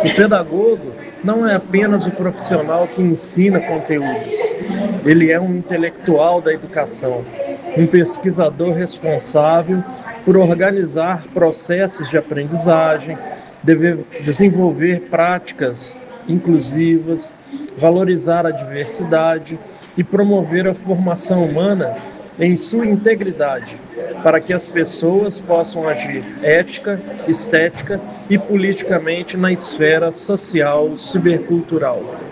O pedagogo não é apenas o profissional que ensina conteúdos. Ele é um intelectual da educação, um pesquisador responsável por organizar processos de aprendizagem, desenvolver práticas inclusivas, valorizar a diversidade e promover a formação humana em sua integridade, para que as pessoas possam agir ética, estética e politicamente na esfera social cibercultural.